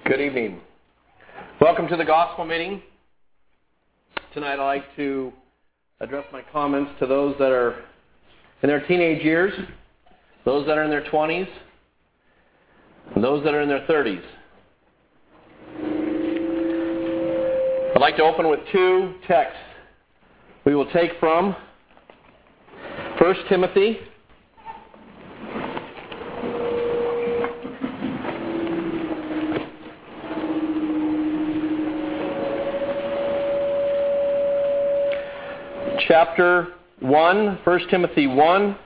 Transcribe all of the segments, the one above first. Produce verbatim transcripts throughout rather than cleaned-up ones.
Good evening. Welcome to the gospel meeting. Tonight I'd like to address my comments to those that are in their teenage years, those that are in their twenties, and those that are in their thirties. I'd like to open with two texts we will take from First Timothy chapter one, First Timothy one.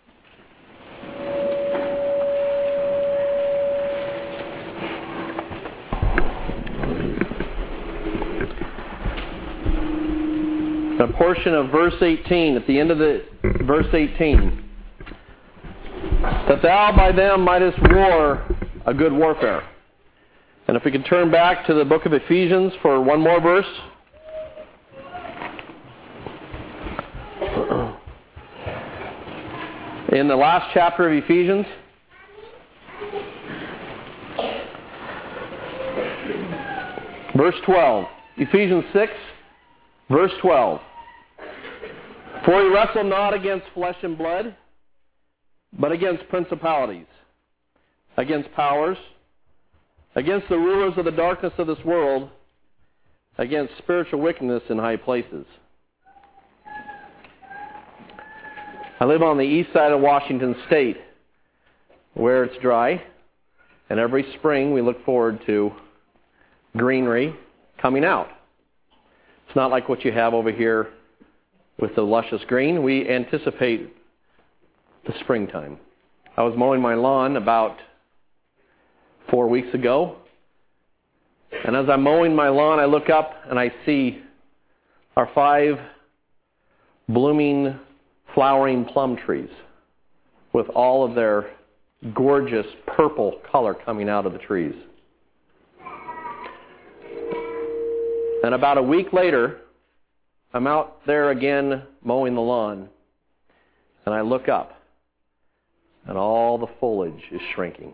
A portion of verse eighteen, at the end of the verse eighteen. That thou by them mightest war a good warfare. And if we can turn back to the book of Ephesians for one more verse. In the last chapter of Ephesians, verse twelve. Ephesians six, verse twelve. For we wrestle not against flesh and blood, but against principalities, against powers, against the rulers of the darkness of this world, against spiritual wickedness in high places. I live on the east side of Washington State, where it's dry, and every spring we look forward to greenery coming out. It's not like what you have over here with the luscious green. We anticipate the springtime. I was mowing my lawn about four weeks ago, and as I'm mowing my lawn, I look up and I see our five blooming flowering plum trees with all of their gorgeous purple color coming out of the trees. And about a week later, I'm out there again mowing the lawn, and I look up, and all the foliage is shrinking.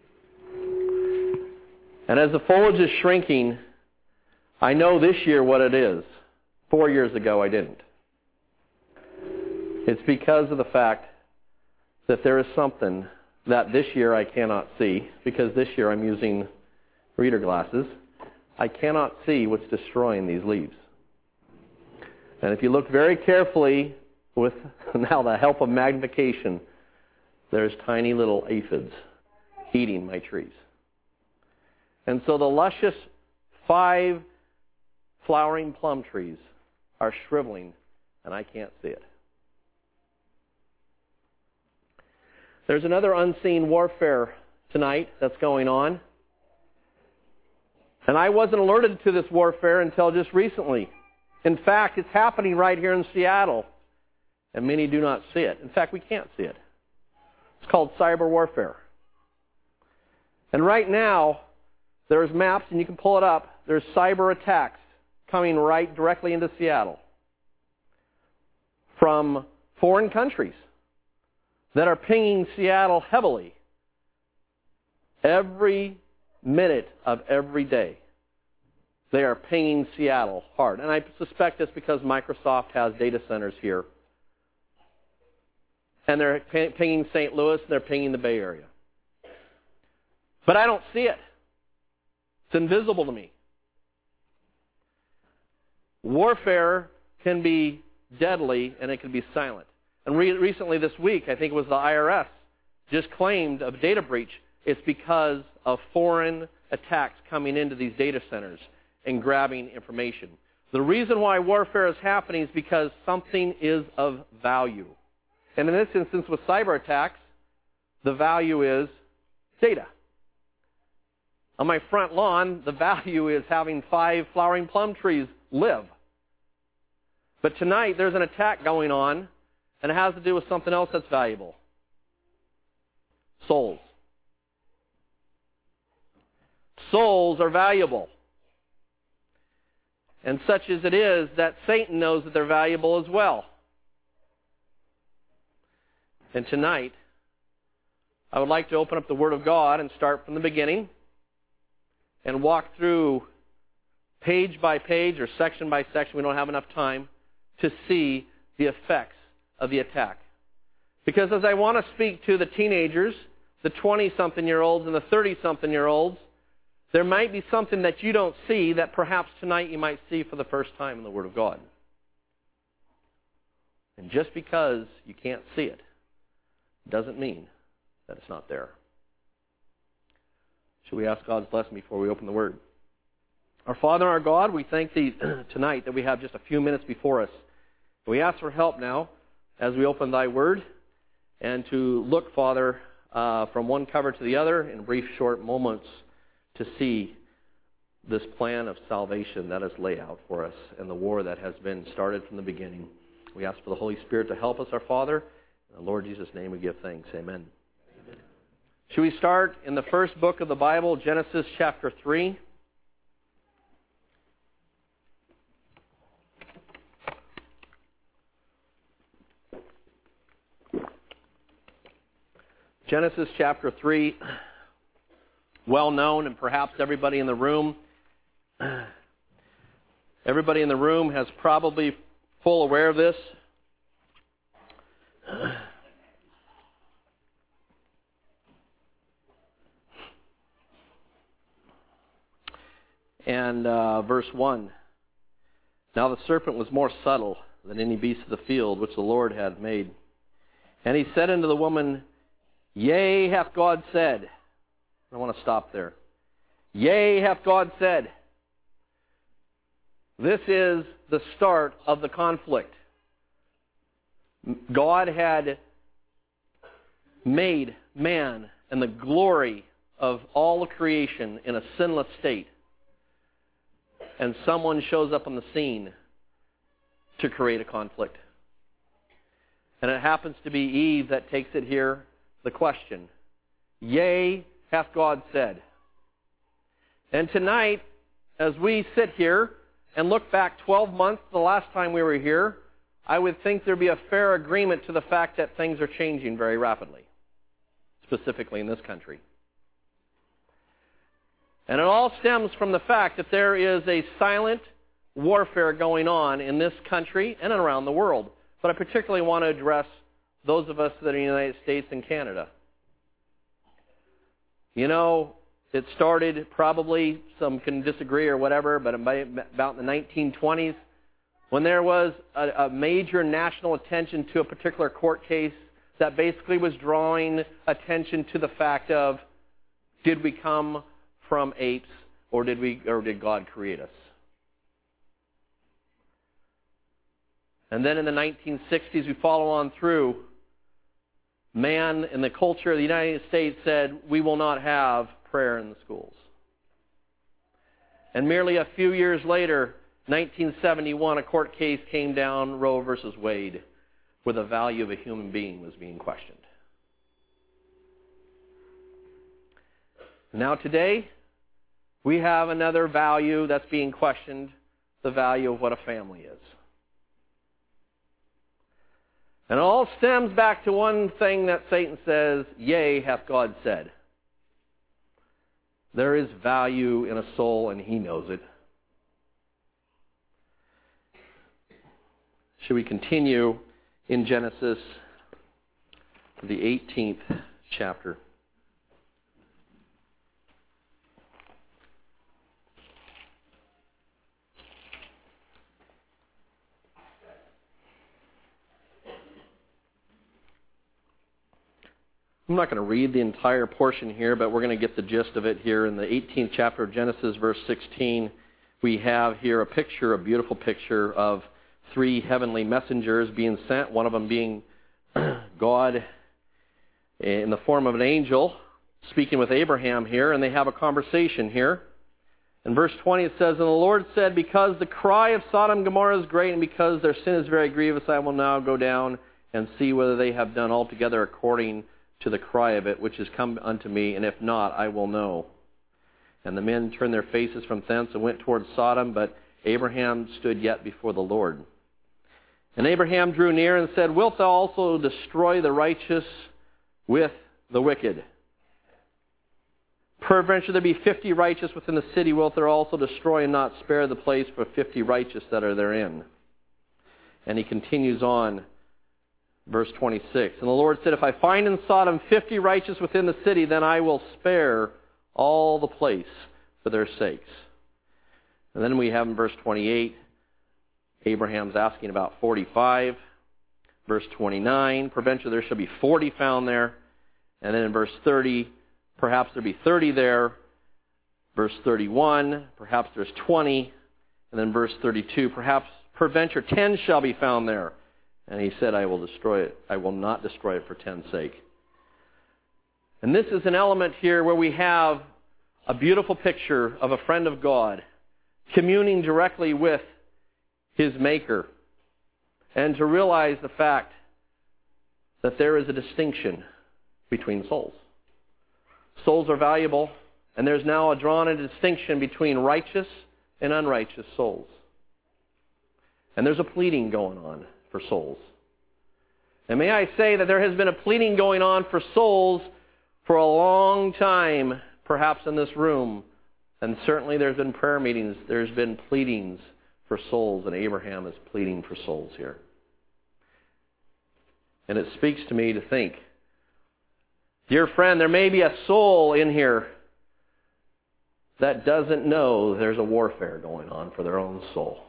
And as the foliage is shrinking, I know this year what it is. Four years ago, I didn't. It's because of the fact that there is something that this year I cannot see, because this year I'm using reader glasses. I cannot see what's destroying these leaves. And if you look very carefully with now the help of magnification, there's tiny little aphids eating my trees. And so the luscious five flowering plum trees are shriveling, and I can't see it. There's another unseen warfare tonight that's going on. And I wasn't alerted to this warfare until just recently. In fact, it's happening right here in Seattle, and many do not see it. In fact, we can't see it. It's called cyber warfare. And right now, there's maps, and you can pull it up. There's cyber attacks coming right directly into Seattle from foreign countries that are pinging Seattle heavily every minute of every day. They are pinging Seattle hard. And I suspect it's because Microsoft has data centers here. And they're pinging Saint Louis, and they're pinging the Bay Area. But I don't see it. It's invisible to me. Warfare can be deadly, and it can be silent. And re- recently this week, I think it was the I R S, just claimed of data breach. It's because of foreign attacks coming into these data centers and grabbing information. The reason why warfare is happening is because something is of value. And in this instance with cyber attacks, the value is data. On my front lawn, the value is having five flowering plum trees live. But tonight, there's an attack going on, and it has to do with something else that's valuable. Souls. Souls are valuable. And such as it is that Satan knows that they're valuable as well. And tonight, I would like to open up the Word of God and start from the beginning and walk through page by page or section by section. We don't have enough time to see the effects of the attack. Because as I want to speak to the teenagers, the twenty-something-year-olds and the thirty-something-year-olds, there might be something that you don't see that perhaps tonight you might see for the first time in the Word of God. And just because you can't see it doesn't mean that it's not there. Should we ask God's blessing before we open the Word? Our Father and our God, we thank Thee tonight that we have just a few minutes before us. We ask for help now as we open Thy Word and to look, Father, uh, from one cover to the other in brief short moments to see this plan of salvation that is laid out for us and the war that has been started from the beginning. We ask for the Holy Spirit to help us, our Father. In the Lord Jesus' name we give thanks. Amen. Amen. Should we start in the first book of the Bible, Genesis chapter three? Genesis chapter three, well known, and perhaps everybody in the room, everybody in the room has probably full aware of this. And uh, verse one, now the serpent was more subtle than any beast of the field which the Lord had made. And he said unto the woman, Yea, hath God said. I want to stop there. Yea, hath God said. This is the start of the conflict. God had made man and the glory of all of creation in a sinless state. And someone shows up on the scene to create a conflict. And it happens to be Eve that takes it here. The question, Yea, hath God said. And tonight, as we sit here and look back twelve months, the last time we were here, I would think there'd be a fair agreement to the fact that things are changing very rapidly, specifically in this country. And it all stems from the fact that there is a silent warfare going on in this country and around the world. But I particularly want to address those of us that are in the United States and Canada. You know, it started probably, some can disagree or whatever, but about in the nineteen twenties, when there was a, a major national attention to a particular court case that basically was drawing attention to the fact of, did we come from apes or did we or did God create us? And then in the nineteen sixties, we follow on through, man in the culture of the United States said, we will not have prayer in the schools. And merely a few years later, nineteen seventy-one, a court case came down, Roe versus Wade, where the value of a human being was being questioned. Now today, we have another value that's being questioned, the value of what a family is. And it all stems back to one thing that Satan says, Yea, hath God said. There is value in a soul, and he knows it. Should we continue in Genesis, the eighteenth chapter? I'm not going to read the entire portion here, but we're going to get the gist of it here. In the eighteenth chapter of Genesis, verse sixteen, we have here a picture, a beautiful picture of three heavenly messengers being sent, one of them being God in the form of an angel, speaking with Abraham here, and they have a conversation here. In verse twenty it says, And the Lord said, Because the cry of Sodom and Gomorrah is great, and because their sin is very grievous, I will now go down and see whether they have done altogether according to the cry of it, which has come unto me, and if not, I will know. And the men turned their faces from thence and went towards Sodom, but Abraham stood yet before the Lord. And Abraham drew near and said, Wilt thou also destroy the righteous with the wicked? Peradventure there be fifty righteous within the city, wilt thou also destroy and not spare the place for fifty righteous that are therein? And he continues on, verse twenty-six. And the Lord said, if I find in Sodom fifty righteous within the city, then I will spare all the place for their sakes. And then we have in verse twenty-eight, Abraham's asking about forty-five. Verse twenty-nine, peradventure there shall be forty found there. And then in verse thirty, perhaps there be thirty there. Verse thirty-one, perhaps there's twenty. And then verse thirty-two, perhaps peradventure ten shall be found there. And he said, I will destroy it. I will not destroy it for ten's sake. And this is an element here where we have a beautiful picture of a friend of God communing directly with his Maker. And to realize the fact that there is a distinction between souls. Souls are valuable, and there's now a drawn a distinction between righteous and unrighteous souls. And there's a pleading going on for souls. And may I say that there has been a pleading going on for souls for a long time, perhaps in this room. And certainly there's been prayer meetings, there's been pleadings for souls, and Abraham is pleading for souls here. And it speaks to me to think, dear friend, there may be a soul in here that doesn't know there's a warfare going on for their own soul.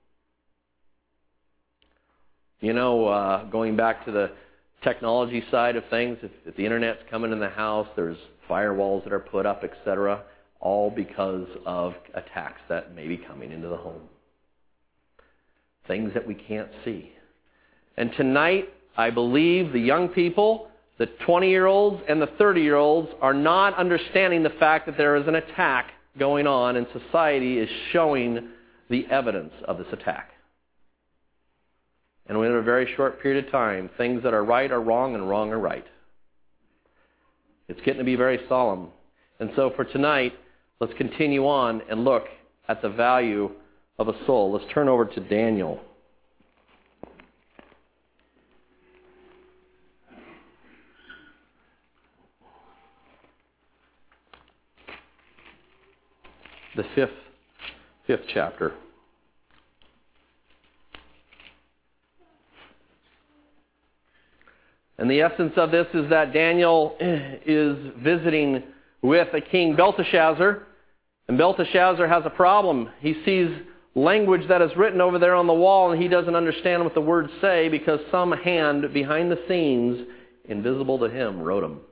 You know, uh, going back to the technology side of things, if, if the internet's coming in the house, there's firewalls that are put up, et cetera, all because of attacks that may be coming into the home. Things that we can't see. And tonight, I believe the young people, the twenty-year-olds and the thirty-year-olds are not understanding the fact that there is an attack going on, and society is showing the evidence of this attack. And within a very short period of time, things that are right are wrong and wrong are right. It's getting to be very solemn. And so for tonight, let's continue on and look at the value of a soul. Let's turn over to Daniel. The fifth, fifth chapter. And the essence of this is that Daniel is visiting with a king, Belteshazzar. And Belteshazzar has a problem. He sees language that is written over there on the wall, and he doesn't understand what the words say because some hand behind the scenes, invisible to him, wrote them.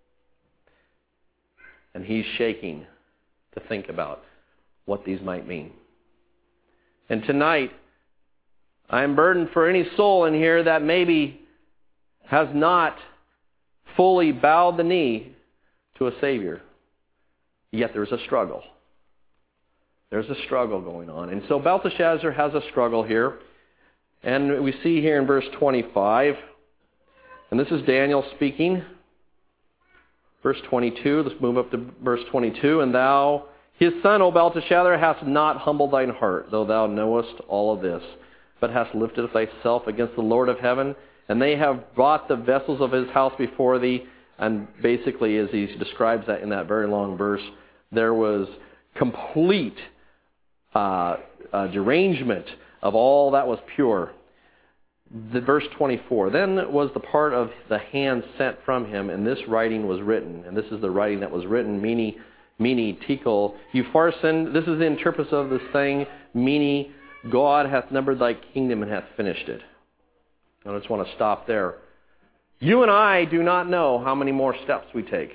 And he's shaking to think about what these might mean. And tonight, I'm burdened for any soul in here that maybe has not fully bowed the knee to a Savior. Yet there's a struggle. There's a struggle going on. And so Belteshazzar has a struggle here. And we see here in verse twenty-five, and this is Daniel speaking. Verse twenty-two, let's move up to verse twenty-two. And thou, his son, O Belteshazzar, hast not humbled thine heart, though thou knowest all of this, but hast lifted up thyself against the Lord of heaven, and they have brought the vessels of his house before thee. And basically, as he describes that in that very long verse, there was complete uh, uh, derangement of all that was pure. The verse twenty-four, then was the part of the hand sent from him, and this writing was written. And this is the writing that was written, Mene, Mene, Tekel, Upharsin. This is the interpretation of this thing, Mene, God hath numbered thy kingdom and hath finished it. I just want to stop there. You and I do not know how many more steps we take.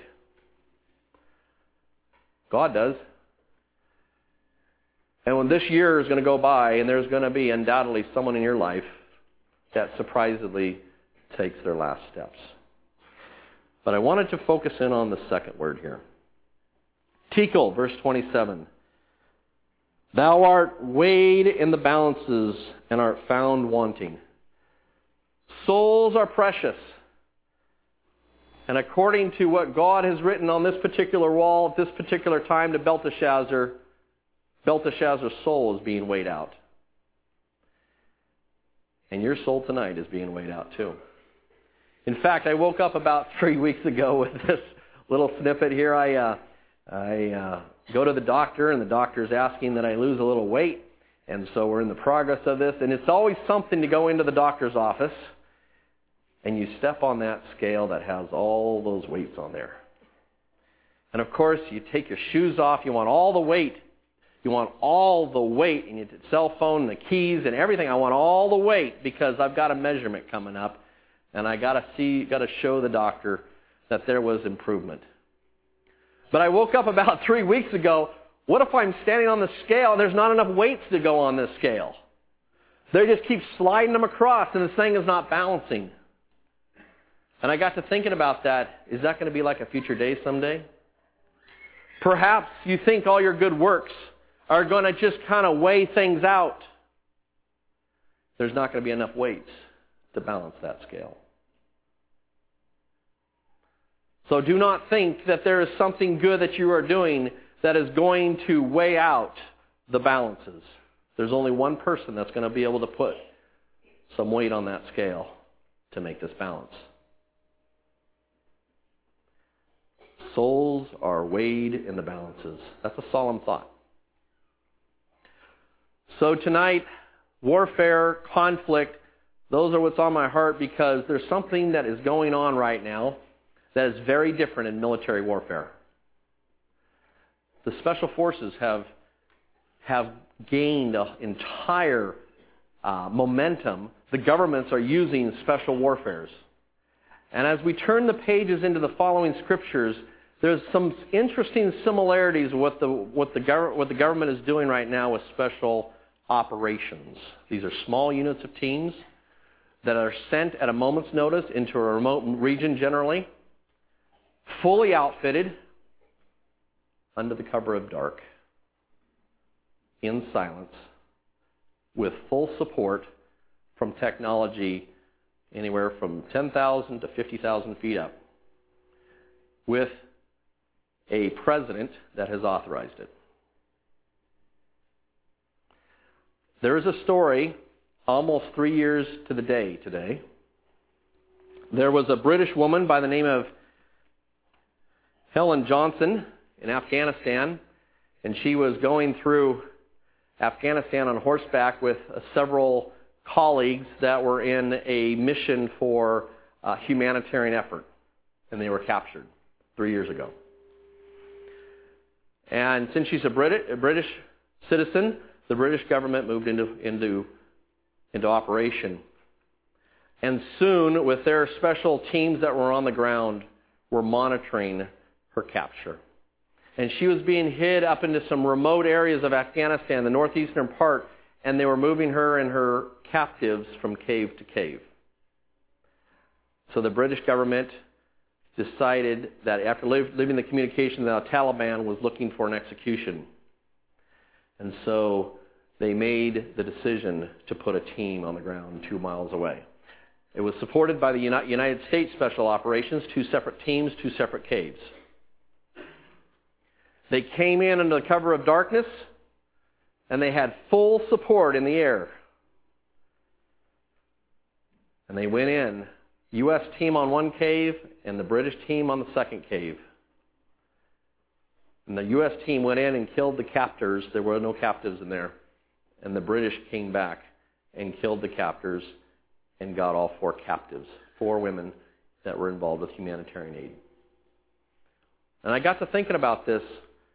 God does. And when this year is going to go by, and there's going to be undoubtedly someone in your life that surprisingly takes their last steps. But I wanted to focus in on the second word here. Tekel, verse twenty-seven. Thou art weighed in the balances and art found wanting. Souls are precious. And according to what God has written on this particular wall at this particular time to Belteshazzar, Belteshazzar's soul is being weighed out. And your soul tonight is being weighed out too. In fact, I woke up about three weeks ago with this little snippet here. I uh, I uh, go to the doctor, and the doctor's asking that I lose a little weight, and so we're in the progress of this. And it's always something to go into the doctor's office, and you step on that scale that has all those weights on there. And of course, you take your shoes off. You want all the weight. You want all the weight, and your cell phone, and the keys, and everything. I want all the weight because I've got a measurement coming up, and I got to see, got to show the doctor that there was improvement. But I woke up about three weeks ago. What if I'm standing on the scale and there's not enough weights to go on this scale? They just keep sliding them across, and this thing is not balancing. And I got to thinking about that. Is that going to be like a future day someday? Perhaps you think all your good works are going to just kind of weigh things out. There's not going to be enough weights to balance that scale. So do not think that there is something good that you are doing that is going to weigh out the balances. There's only one person that's going to be able to put some weight on that scale to make this balance. Souls are weighed in the balances. That's a solemn thought. So tonight, warfare, conflict, those are what's on my heart because there's something that is going on right now that is very different in military warfare. The special forces have, have gained an entire uh, momentum. The governments are using special warfares. And as we turn the pages into the following scriptures, there's some interesting similarities with what the, what the, gov- what the government is doing right now with special operations. These are small units of teams that are sent at a moment's notice into a remote region generally, fully outfitted, under the cover of dark, in silence, with full support from technology anywhere from ten thousand to fifty thousand feet up, with a president that has authorized it. There is a story almost three years to the day today. There was a British woman by the name of Helen Johnson in Afghanistan, and she was going through Afghanistan on horseback with uh, several colleagues that were in a mission for a humanitarian effort, and they were captured three years ago. And since she's a British, a British citizen, the British government moved into, into, into operation. And soon, with their special teams that were on the ground, were monitoring her capture. And she was being hid up into some remote areas of Afghanistan, the northeastern part, and they were moving her and her captives from cave to cave. So the British government decided that after leaving the communication, the Taliban was looking for an execution. And so they made the decision to put a team on the ground two miles away. It was supported by the United States Special Operations, two separate teams, two separate caves. They came in under the cover of darkness, and they had full support in the air. And they went in, U S team on one cave and the British team on the second cave. And the U S team went in and killed the captors. There were no captives in there. And the British came back and killed the captors and got all four captives, four women that were involved with humanitarian aid. And I got to thinking about this.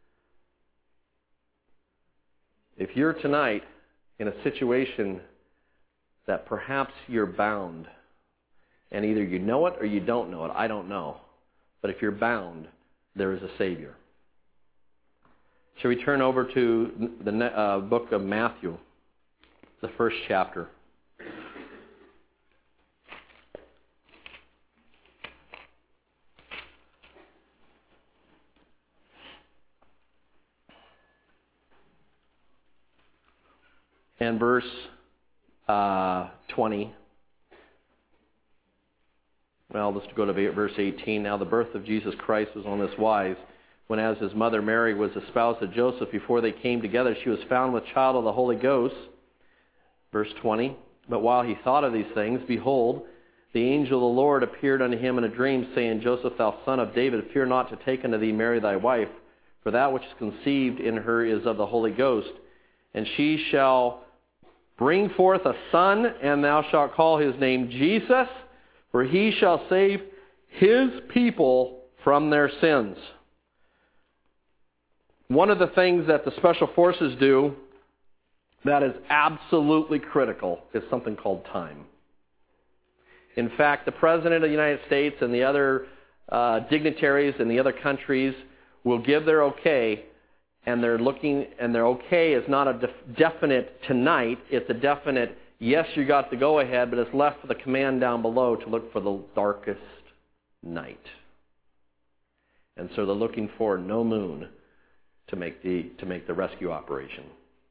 If you're tonight in a situation that perhaps you're bound, and either you know it or you don't know it, I don't know. But if you're bound, there is a Savior. Shall we turn over to the uh, book of Matthew, the first chapter? And verse uh, twenty. Well, let's go to verse eighteen. Now the birth of Jesus Christ was on this wise. When as his mother Mary was espoused to Joseph, before they came together, she was found with child of the Holy Ghost. Verse twenty. But while he thought of these things, behold, the angel of the Lord appeared unto him in a dream, saying, Joseph, thou son of David, fear not to take unto thee Mary thy wife, for that which is conceived in her is of the Holy Ghost. And she shall bring forth a son, and thou shalt call his name Jesus, for he shall save his people from their sins. One of the things that the Special Forces do that is absolutely critical is something called time. In fact, the President of the United States and the other uh, dignitaries in the other countries will give their okay, and they're looking, and their okay is not a def- definite tonight. It's a definite, yes, you got the go-ahead, but it's left for the command down below to look for the darkest night. And so they're looking for no moon to make the to make the rescue operation.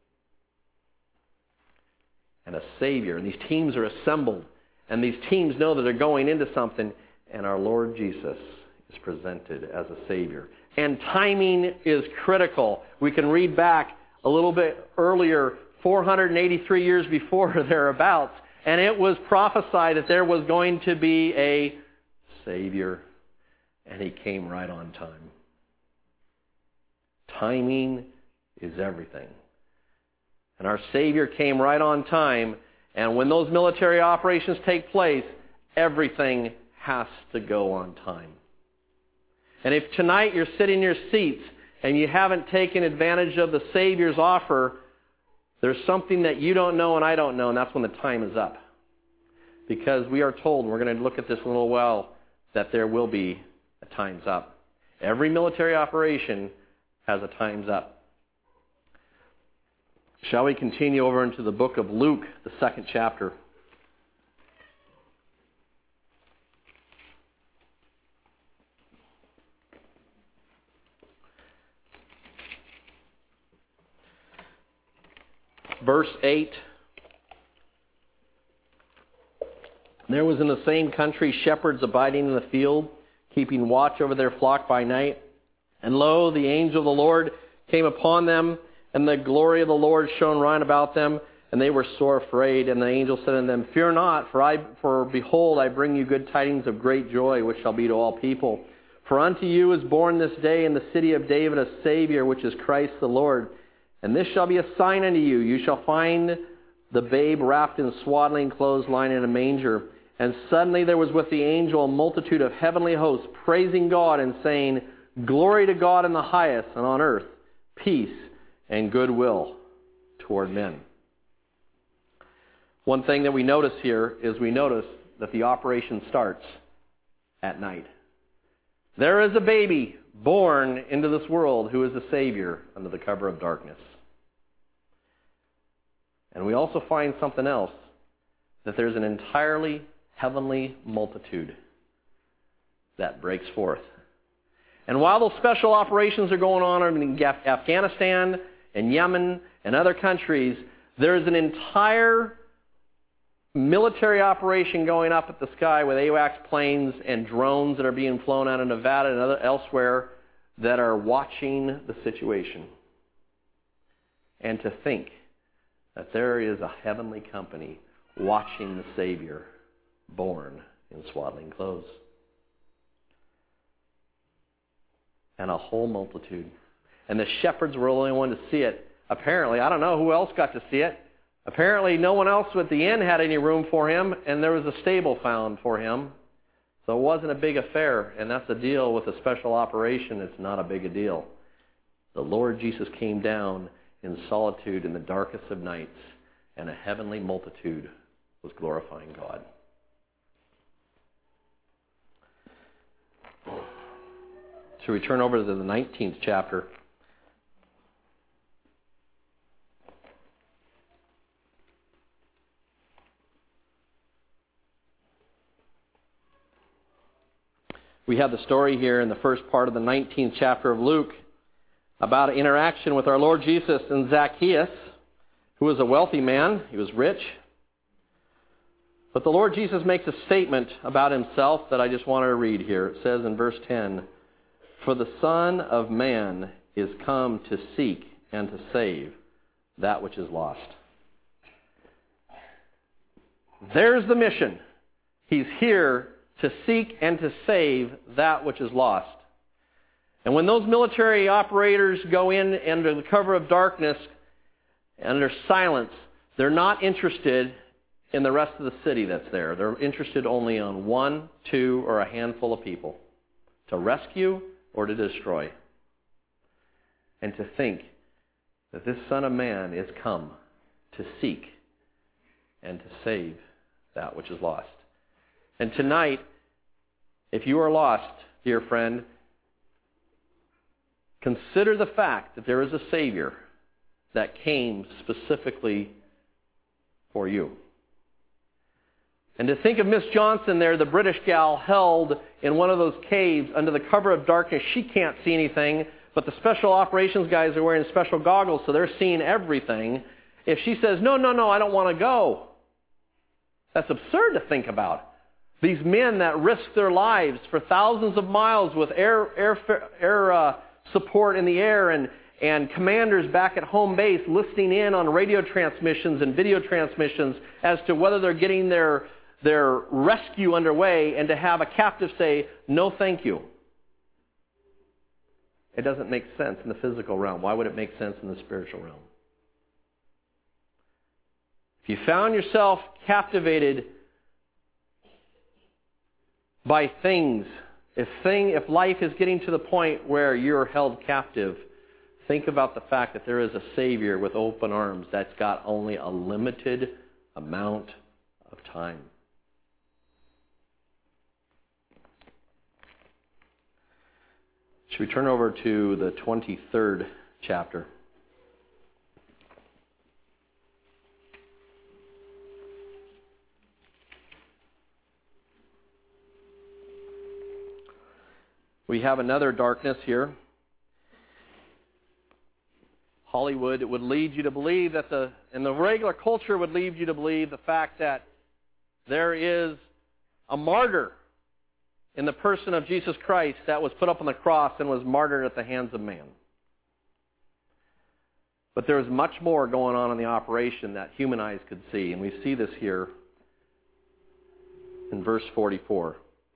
And a Savior, and these teams are assembled, and these teams know that they're going into something, and our Lord Jesus is presented as a Savior. And timing is critical. We can read back a little bit earlier, four hundred eighty-three years before thereabouts, and it was prophesied that there was going to be a Savior, and He came right on time. Timing is everything. And our Savior came right on time, and when those military operations take place, everything has to go on time. And if tonight you're sitting in your seats and you haven't taken advantage of the Savior's offer, there's something that you don't know and I don't know, and that's when the time is up. Because we are told, and we're going to look at this in a little while, that there will be a time's up. Every military operation has a time's up. Shall we continue over into the book of Luke, the second chapter? Verse eight. There was in the same country shepherds abiding in the field, keeping watch over their flock by night. And lo, the angel of the Lord came upon them, and the glory of the Lord shone round about them, and they were sore afraid. And the angel said unto them, Fear not, for I, for behold, I bring you good tidings of great joy, which shall be to all people. For unto you is born this day in the city of David a Savior, which is Christ the Lord. And this shall be a sign unto you. You shall find the babe wrapped in swaddling clothes, lying in a manger. And suddenly there was with the angel a multitude of heavenly hosts, praising God and saying, Glory to God in the highest, and on earth peace and goodwill toward men. One thing that we notice here is we notice that the operation starts at night. There is a baby born into this world who is a Savior under the cover of darkness. And we also find something else, that there's an entirely heavenly multitude that breaks forth. And while those special operations are going on in Afghanistan and Yemen and other countries, there's an entire military operation going up at the sky with AWACS planes and drones that are being flown out of Nevada and other, elsewhere that are watching the situation. And to think that there is a heavenly company watching the Savior born in swaddling clothes. And a whole multitude. And the shepherds were the only one to see it. Apparently, I don't know who else got to see it. Apparently, no one else at the inn had any room for him, and there was a stable found for him. So it wasn't a big affair, and that's the deal with a special operation. It's not a big a deal. The Lord Jesus came down in solitude in the darkest of nights, and a heavenly multitude was glorifying God. So we turn over to the nineteenth chapter. We have the story here in the first part of the nineteenth chapter of Luke about an interaction with our Lord Jesus and Zacchaeus, who was a wealthy man. He was rich. But the Lord Jesus makes a statement about himself that I just wanted to read here. It says in verse ten, For the Son of Man is come to seek and to save that which is lost. There's the mission. He's here to seek and to save that which is lost. And when those military operators go in under the cover of darkness, under silence, they're not interested in the rest of the city that's there. They're interested only on one, two, or a handful of people to rescue or to destroy. And to think that this Son of Man is come to seek and to save that which is lost. And tonight, if you are lost, dear friend, consider the fact that there is a Savior that came specifically for you. And to think of Miss Johnson there, the British gal held in one of those caves under the cover of darkness. She can't see anything, but the special operations guys are wearing special goggles, so they're seeing everything. If she says, no, no, no, I don't want to go, that's absurd to think about. These men that risk their lives for thousands of miles with air, air, air uh, support in the air and, and commanders back at home base listening in on radio transmissions and video transmissions as to whether they're getting their their rescue underway, and to have a captive say, no thank you. It doesn't make sense in the physical realm. Why would it make sense in the spiritual realm? If you found yourself captivated by things, if thing, if life is getting to the point where you're held captive, think about the fact that there is a Savior with open arms that's got only a limited amount of time. Should we turn over to the twenty-third chapter? We have another darkness here. Hollywood would lead you to believe that the, and the regular culture would lead you to believe the fact that there is a martyr in the person of Jesus Christ that was put up on the cross and was martyred at the hands of man. But there is much more going on in the operation that human eyes could see, and we see this here in verse forty-four.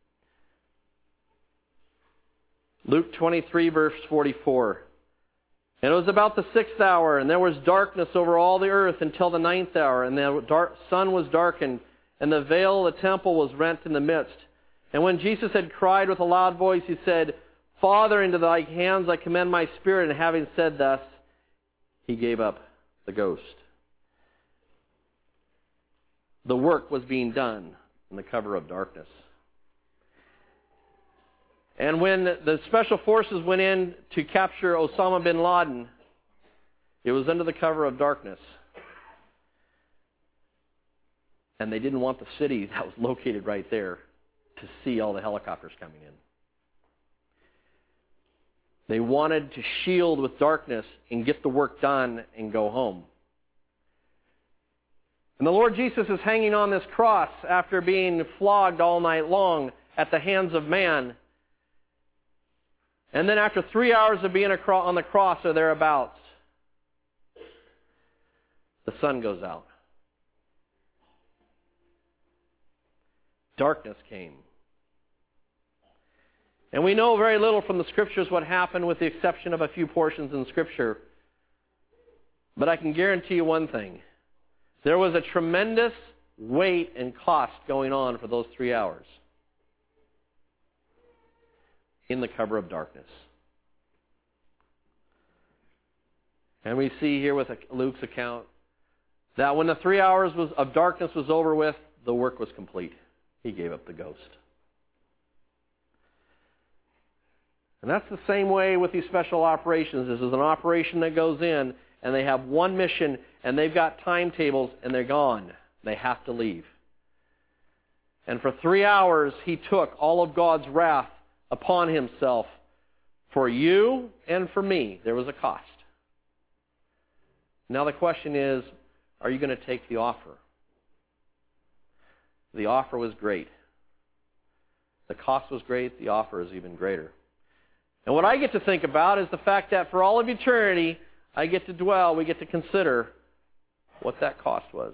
Luke twenty-three, verse forty-four. And it was about the sixth hour, and there was darkness over all the earth until the ninth hour, and the dark, sun was darkened, and the veil of the temple was rent in the midst. And when Jesus had cried with a loud voice, he said, Father, into thy hands I commend my spirit. And having said thus, he gave up the ghost. The work was being done in the cover of darkness. And when the special forces went in to capture Osama bin Laden, it was under the cover of darkness. And they didn't want the city that was located right there to see all the helicopters coming in. They wanted to shield with darkness and get the work done and go home. And the Lord Jesus is hanging on this cross after being flogged all night long at the hands of man. And then after three hours of being on the cross or thereabouts, the sun goes out. Darkness came. And we know very little from the Scriptures what happened with the exception of a few portions in Scripture. But I can guarantee you one thing. There was a tremendous weight and cost going on for those three hours in the cover of darkness. And we see here with Luke's account that when the three hours was, of darkness was over with, the work was complete. He gave up the ghost. And that's the same way with these special operations. This is an operation that goes in, and they have one mission, and they've got timetables, and they're gone. They have to leave. And for three hours, he took all of God's wrath upon himself for you and for me. There was a cost. Now the question is, are you going to take the offer? The offer was great. The cost was great. The offer is even greater. And what I get to think about is the fact that for all of eternity, I get to dwell, we get to consider what that cost was.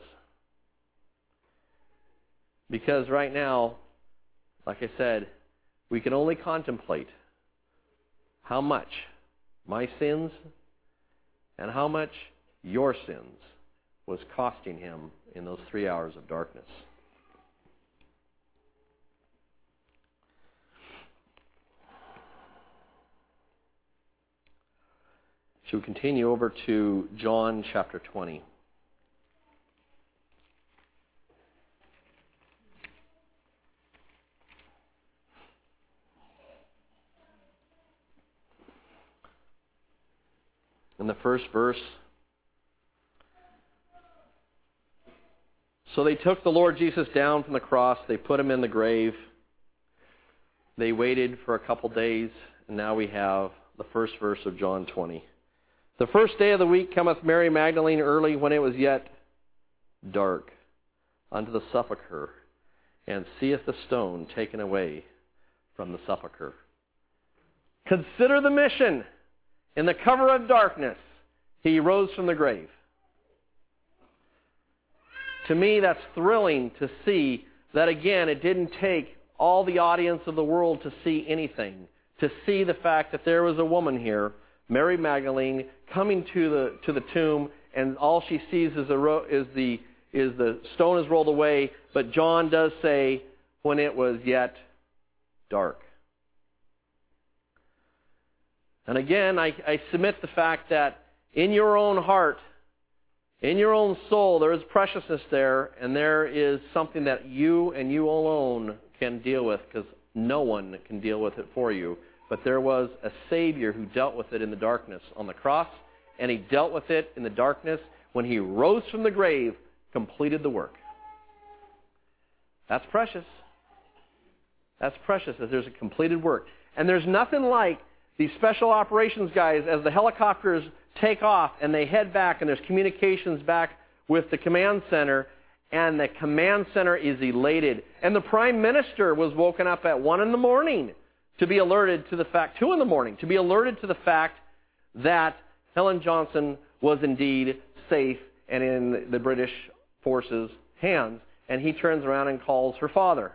Because right now, like I said, we can only contemplate how much my sins and how much your sins was costing him in those three hours of darkness. Should we continue over to John chapter twenty? In the first verse, so they took the Lord Jesus down from the cross, they put him in the grave, they waited for a couple days, and now we have the first verse of John twenty. The first day of the week cometh Mary Magdalene early, when it was yet dark, unto the sepulchre, and seeth the stone taken away from the sepulchre. Consider the mission. In the cover of darkness, he rose from the grave. To me, that's thrilling to see that, again, it didn't take all the audience of the world to see anything. To see the fact that there was a woman here, Mary Magdalene, coming to the to the tomb, and all she sees is, a ro- is the is the stone is rolled away. But John does say, when it was yet dark. And again, I, I submit the fact that in your own heart, in your own soul, there is preciousness there, and there is something that you and you alone can deal with, because no one can deal with it for you. But there was a Savior who dealt with it in the darkness on the cross, and he dealt with it in the darkness when he rose from the grave, completed the work. That's precious. That's precious, that there's a completed work. And there's nothing like these special operations guys, as the helicopters take off and they head back, and there's communications back with the command center, and the command center is elated. And the Prime Minister was woken up at one in the morning to be alerted to the fact, two in the morning, to be alerted to the fact that Helen Johnson was indeed safe and in the British forces' hands. And he turns around and calls her father.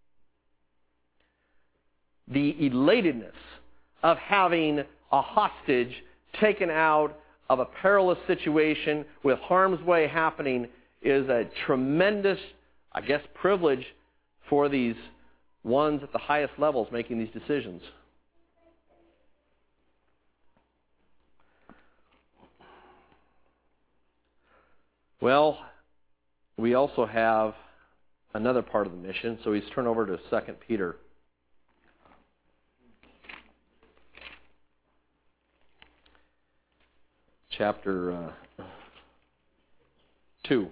The elatedness of having a hostage taken out of a perilous situation with harm's way happening is a tremendous, I guess, privilege for these ones at the highest levels making these decisions. Well, we also have another part of the mission, so he's turned over to Second Peter. Chapter uh, two.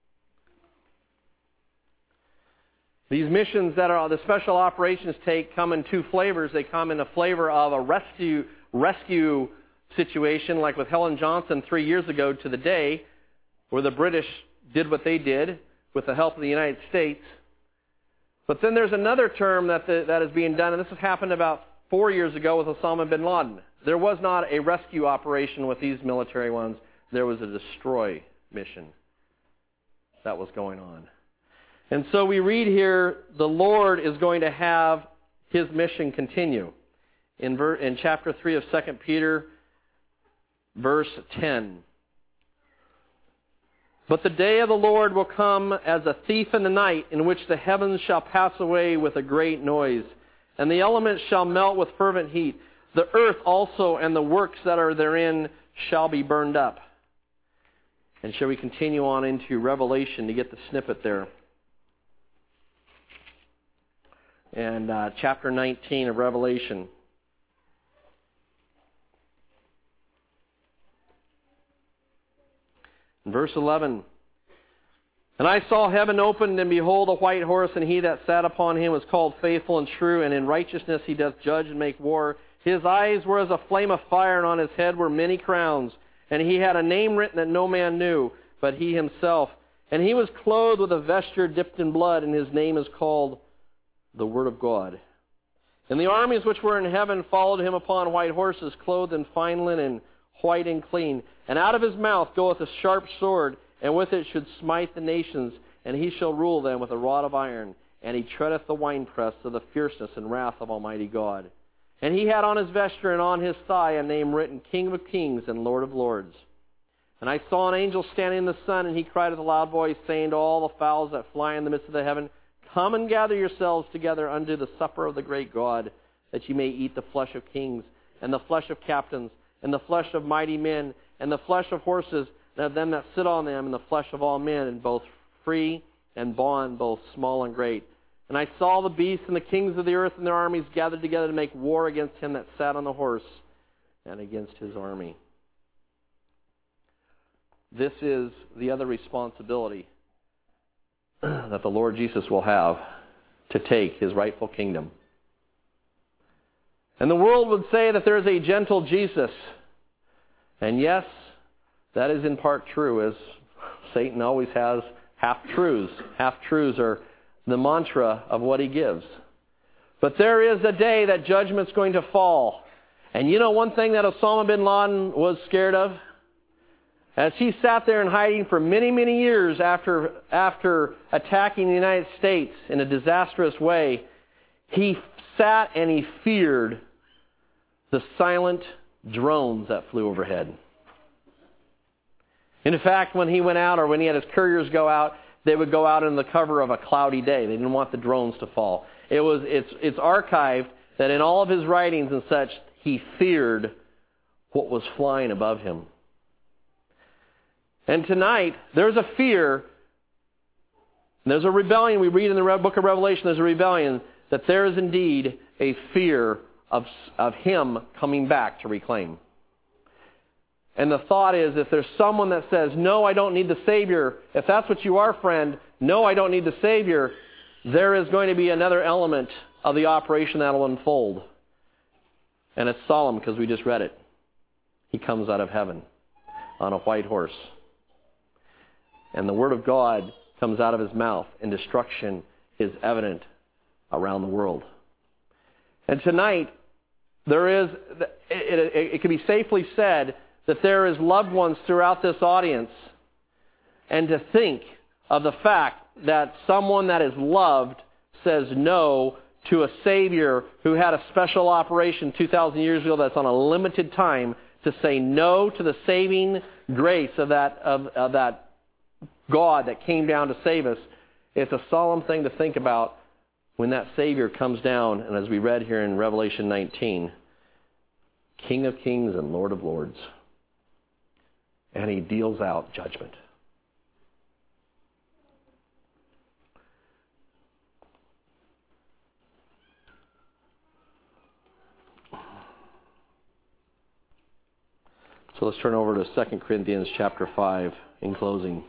These missions that are the special operations take come in two flavors. They come in a flavor of a rescue rescue situation, like with Helen Johnson three years ago to the day, where the British did what they did with the help of the United States. But then there's another term that the, that is being done, and this has happened about four years ago with Osama bin Laden. There was not a rescue operation with these military ones. There was a destroy mission that was going on. And so we read here, the Lord is going to have his mission continue. In, ver- in chapter three of Second Peter, verse ten. But the day of the Lord will come as a thief in the night, in which the heavens shall pass away with a great noise, and the elements shall melt with fervent heat. The earth also and the works that are therein shall be burned up. And shall we continue on into Revelation to get the snippet there? And uh, chapter nineteen of Revelation. In verse eleven. And I saw heaven opened, and behold, a white horse, and he that sat upon him was called Faithful and True, and in righteousness he doth judge and make war. His eyes were as a flame of fire, and on his head were many crowns. And he had a name written that no man knew, but he himself. And he was clothed with a vesture dipped in blood, and his name is called the Word of God. And the armies which were in heaven followed him upon white horses, clothed in fine linen, white and clean. And out of his mouth goeth a sharp sword, and with it should smite the nations, and he shall rule them with a rod of iron. And he treadeth the winepress of the fierceness and wrath of Almighty God. And he had on his vesture and on his thigh a name written, King of Kings and Lord of Lords. And I saw an angel standing in the sun, and he cried with a loud voice, saying to all the fowls that fly in the midst of the heaven, Come and gather yourselves together unto the supper of the great God, that ye may eat the flesh of kings, and the flesh of captains, and the flesh of mighty men, and the flesh of horses, and of them that sit on them, and the flesh of all men, and both free and bond, both small and great. And I saw the beasts and the kings of the earth and their armies gathered together to make war against him that sat on the horse and against his army. This is the other responsibility that the Lord Jesus will have to take his rightful kingdom. And the world would say that there is a gentle Jesus. And yes, that is in part true, as Satan always has half-truths. Half-truths are the mantra of what he gives. But there is a day that judgment's going to fall. And you know one thing that Osama bin Laden was scared of? As he sat there in hiding for many, many years after, after attacking the United States in a disastrous way, he sat and he feared the silent drones that flew overhead. In fact, when he went out, or when he had his couriers go out, they would go out in the cover of a cloudy day. They didn't want the drones to fall. It was it's it's archived that in all of his writings and such, he feared what was flying above him. And tonight, there's a fear, there's a rebellion. We read in the book of Revelation, there's a rebellion, that there is indeed a fear of, of him coming back to reclaim. And the thought is, if there's someone that says, no, I don't need the Savior, if that's what you are, friend, no, I don't need the Savior, there is going to be another element of the operation that will unfold. And it's solemn because we just read it. He comes out of heaven on a white horse. And the Word of God comes out of his mouth, and destruction is evident around the world. And tonight, there is, it, it, it can be safely said that there is loved ones throughout this audience, and to think of the fact that someone that is loved says no to a Savior who had a special operation two thousand years ago that's on a limited time, to say no to the saving grace of that of, of that God that came down to save us. It's a solemn thing to think about when that Savior comes down, and as we read here in Revelation nineteen, King of Kings and Lord of Lords. And he deals out judgment. So let's turn over to Second Corinthians chapter five in closing.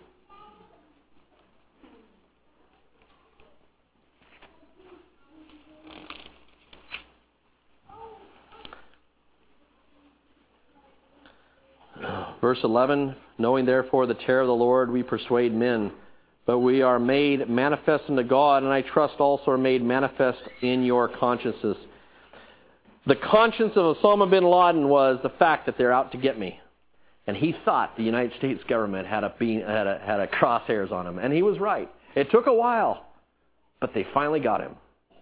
Verse eleven, knowing therefore the terror of the Lord, we persuade men, but we are made manifest unto God, and I trust also are made manifest in your consciences. The conscience of Osama bin Laden was the fact that they're out to get me. And he thought the United States government had a, bean, had a, had a crosshairs on him. And he was right. It took a while, but they finally got him.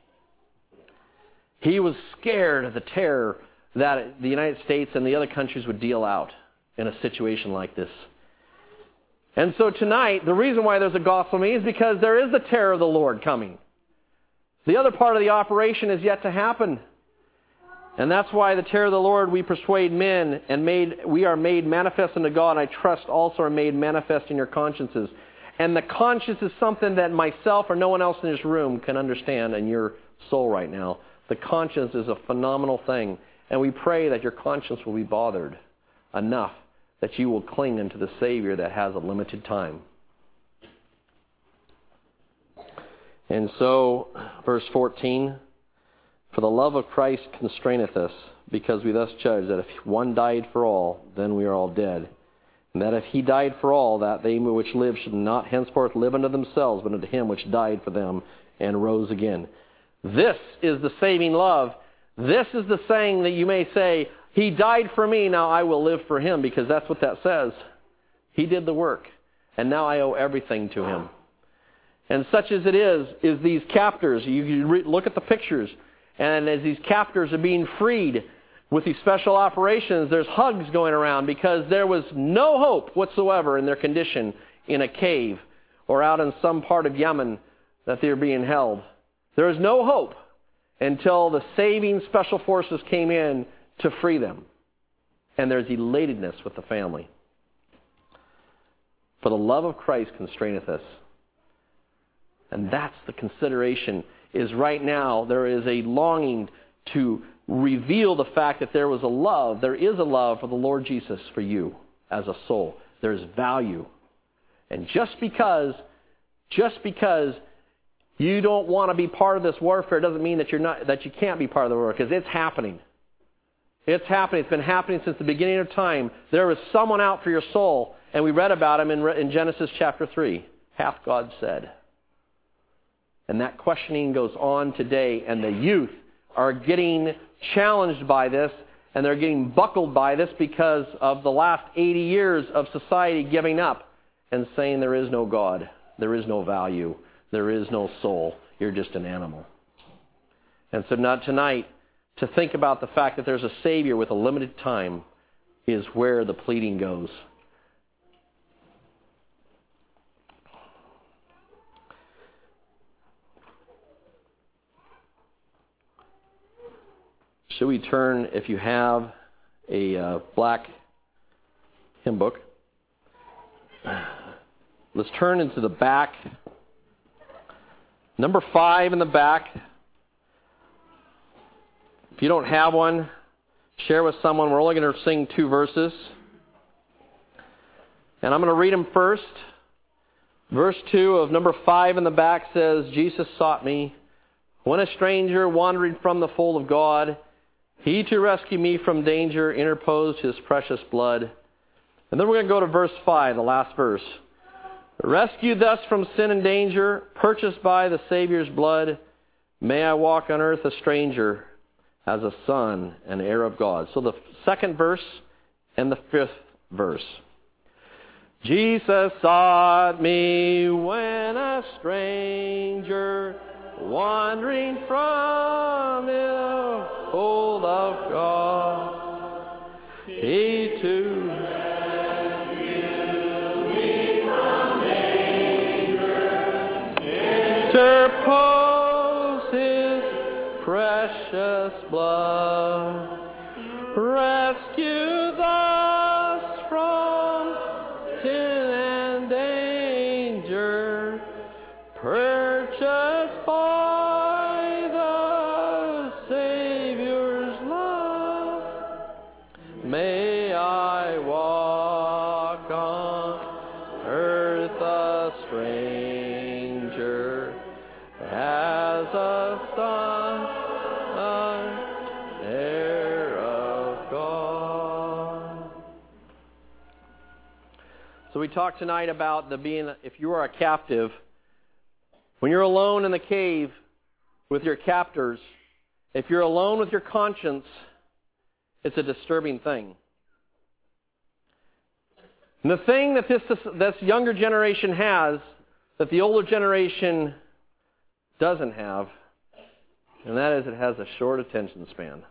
He was scared of the terror that the United States and the other countries would deal out in a situation like this. And so tonight, the reason why there's a gospel meeting is because there is the terror of the Lord coming. The other part of the operation is yet to happen. And that's why the terror of the Lord we persuade men, and made we are made manifest unto God, and I trust also are made manifest in your consciences. And the conscience is something that myself or no one else in this room can understand in your soul right now. The conscience is a phenomenal thing. And we pray that your conscience will be bothered enough that you will cling unto the Savior that has a limited time. And so, verse fourteen, for the love of Christ constraineth us, because we thus judge that if one died for all, then we are all dead. And that if he died for all, that they which live should not henceforth live unto themselves, but unto him which died for them and rose again. This is the saving love. This is the saying that you may say, he died for me, now I will live for him, because that's what that says. He did the work, and now I owe everything to him. And such as it is, is these captors. You, you re- look at the pictures, And as these captors are being freed with these special operations, there's hugs going around because there was no hope whatsoever in their condition in a cave or out in some part of Yemen that they were being held. There was no hope until the saving special forces came in to free them. And there's elatedness with the family. For the love of Christ constraineth us. And that's the consideration, is right now there is a longing to reveal the fact that there was a love, there is a love for the Lord Jesus for you as a soul. There's value. And just because, just because you don't want to be part of this warfare doesn't mean that you're not, that you can't be part of the warfare, because it's happening. It's happening. It's been happening since the beginning of time. There was someone out for your soul, and we read about him in, in Genesis chapter three. Hath God said? And that questioning goes on today, and the youth are getting challenged by this, and they're getting buckled by this because of the last eighty years of society giving up and saying there is no God, there is no value, there is no soul, you're just an animal. And so not tonight, to think about the fact that there's a Savior with a limited time is where the pleading goes. Should we turn, if you have a uh, black hymn book, let's turn into the back. Number five in the back. If you don't have one, share with someone. We're only going to sing two verses. And I'm going to read them first. Verse two of number five in the back says, Jesus sought me, when a stranger wandering from the fold of God, He to rescue me from danger interposed His precious blood. And then we're going to go to verse five, the last verse. Rescued thus from sin and danger, purchased by the Savior's blood, may I walk on earth a stranger, as a son and heir of God. So the second verse and the fifth verse. Jesus sought me when a stranger, wandering from the fold of God, He to rescue me from danger, interpose His precious blood, rescue thus from sin and danger, purchased by the Savior's love. May I walk on earth a stranger, as a son, heir of God. So we talked tonight about the being, if you are a captive, when you're alone in the cave with your captors, if you're alone with your conscience, it's a disturbing thing. And the thing that this, this younger generation has, that the older generation doesn't have, and that is it has a short attention span.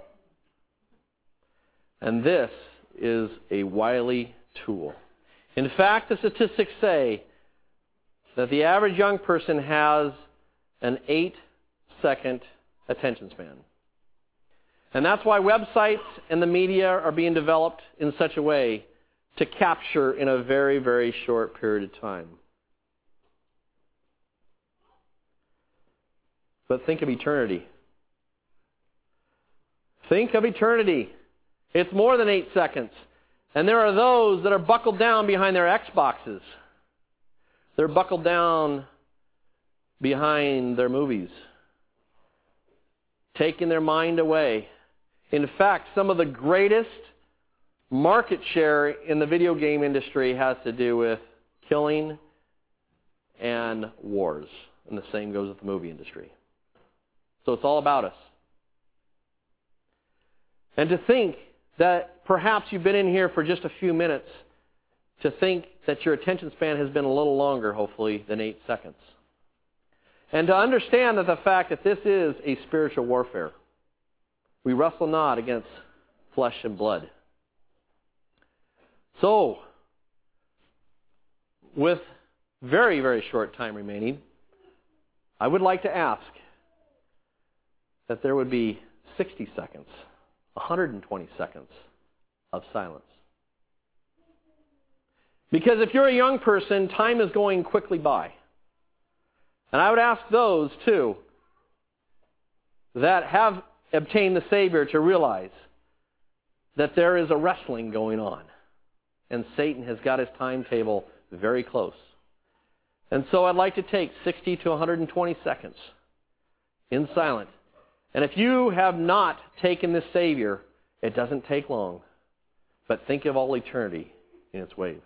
And this is a wily tool. In fact, the statistics say that the average young person has an eight-second attention span. And that's why websites and the media are being developed in such a way to capture in a very, very short period of time. But think of eternity. Think of eternity. It's more than eight seconds. And there are those that are buckled down behind their Xboxes. They're buckled down behind their movies, taking their mind away. In fact, some of the greatest market share in the video game industry has to do with killing and wars. And the same goes with the movie industry. So it's all about us. And to think that perhaps you've been in here for just a few minutes, to think that your attention span has been a little longer, hopefully, than eight seconds. And to understand that the fact that this is a spiritual warfare. We wrestle not against flesh and blood. So, with very, very short time remaining, I would like to ask that there would be sixty seconds, one hundred twenty seconds of silence. Because if you're a young person, time is going quickly by. And I would ask those, too, that have obtained the Savior to realize that there is a wrestling going on. And Satan has got his timetable very close. And so I'd like to take sixty to one hundred twenty seconds in silence. And if you have not taken this Savior, it doesn't take long. But think of all eternity in its wave.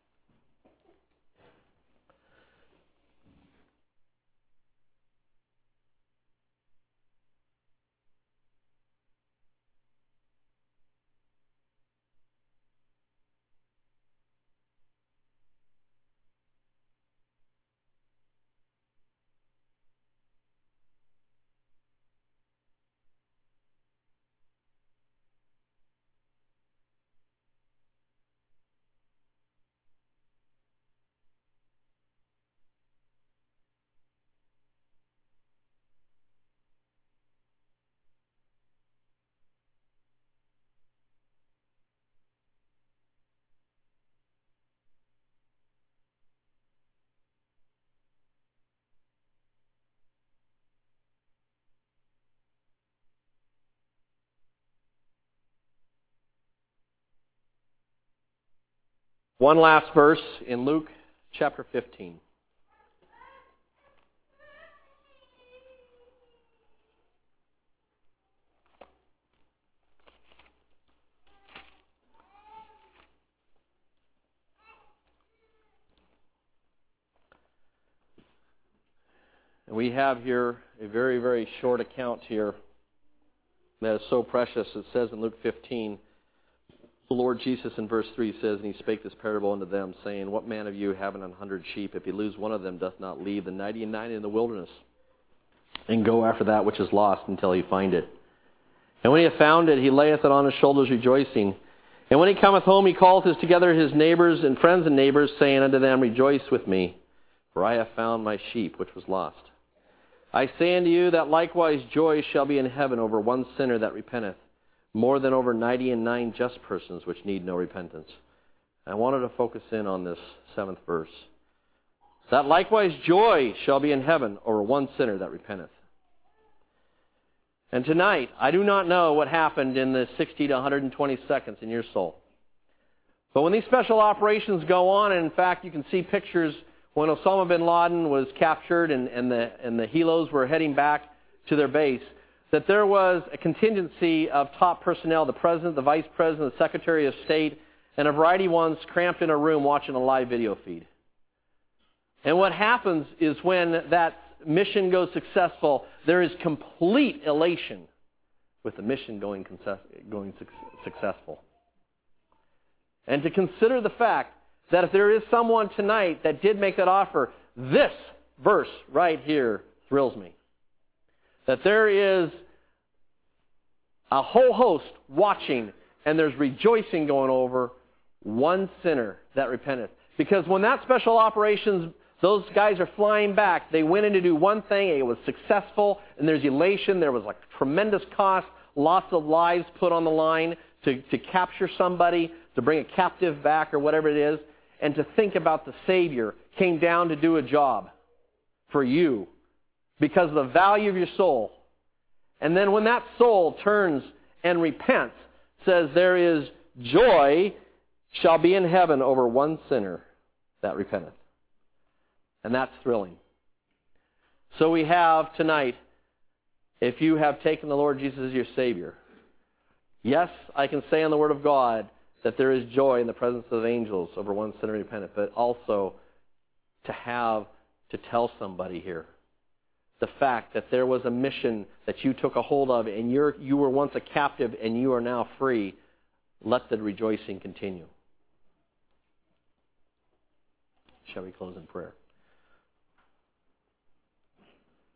One last verse in Luke chapter fifteen. And we have here a very, very short account here that is so precious. It says in Luke fifteen, the Lord Jesus in verse three says, "And he spake this parable unto them, saying, What man of you having an hundred sheep, if he lose one of them, doth not leave the ninety and nine in the wilderness, and go after that which is lost until he find it? And when he hath found it, he layeth it on his shoulders rejoicing. And when he cometh home, he calleth together his neighbors and friends and neighbors, saying unto them, Rejoice with me, for I have found my sheep which was lost. I say unto you that likewise joy shall be in heaven over one sinner that repenteth, more than over ninety and nine just persons which need no repentance." I wanted to focus in on this seventh verse. That likewise joy shall be in heaven over one sinner that repenteth. And tonight, I do not know what happened in the sixty to one hundred twenty seconds in your soul. But when these special operations go on, and in fact you can see pictures when Osama bin Laden was captured and, and, the, and the helos were heading back to their base, that there was a contingency of top personnel, the President, the Vice President, the Secretary of State, and a variety of ones cramped in a room watching a live video feed. And what happens is when that mission goes successful, there is complete elation with the mission going, going successful. And to consider the fact that if there is someone tonight that did make that offer, this verse right here thrills me. That there is a whole host watching, and there's rejoicing going over one sinner that repenteth. Because when that special operations, those guys are flying back, they went in to do one thing, it was successful, and there's elation, there was like tremendous cost, lots of lives put on the line to, to capture somebody, to bring a captive back or whatever it is, and to think about the Savior came down to do a job for you because of the value of your soul. And then when that soul turns and repents, says there is joy shall be in heaven over one sinner that repenteth. And that's thrilling. So we have tonight, if you have taken the Lord Jesus as your Savior, yes, I can say on the Word of God that there is joy in the presence of angels over one sinner repentant, but also to have to tell somebody here the fact that there was a mission that you took a hold of and you're, you were once a captive and you are now free. Let the rejoicing continue. Shall we close in prayer?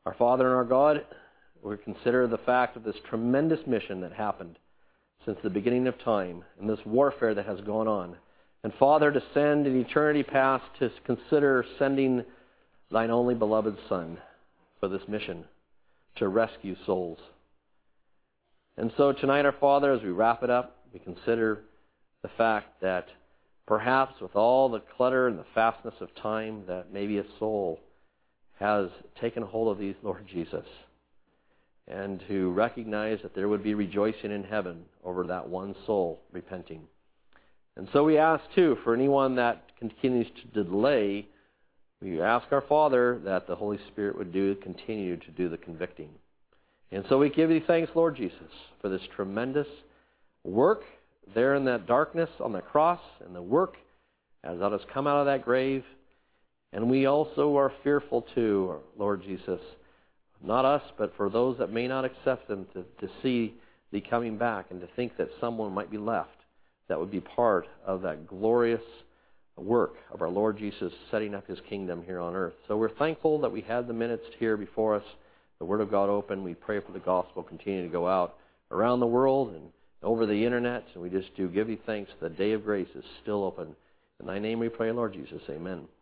Our Father and our God, we consider the fact of this tremendous mission that happened since the beginning of time and this warfare that has gone on. And Father, to send in eternity past to consider sending thine only beloved Son for this mission, to rescue souls. And so tonight, our Father, as we wrap it up, we consider the fact that perhaps with all the clutter and the fastness of time, that maybe a soul has taken hold of these, Lord Jesus, and to recognize that there would be rejoicing in heaven over that one soul repenting. And so we ask, too, for anyone that continues to delay, we ask our Father that the Holy Spirit would do continue to do the convicting. And so we give you thanks, Lord Jesus, for this tremendous work there in that darkness on the cross, and the work as thou hast come out of that grave. And we also are fearful, too, Lord Jesus, not us, but for those that may not accept them, to, to see thee coming back and to think that someone might be left that would be part of that glorious work of our Lord Jesus setting up his kingdom here on earth. So we're thankful that we had the minutes here before us, the Word of God open. We pray for the gospel continue to go out around the world and over the internet, and we just do give you thanks. The day of grace is still open. In thy name we pray, Lord Jesus. Amen.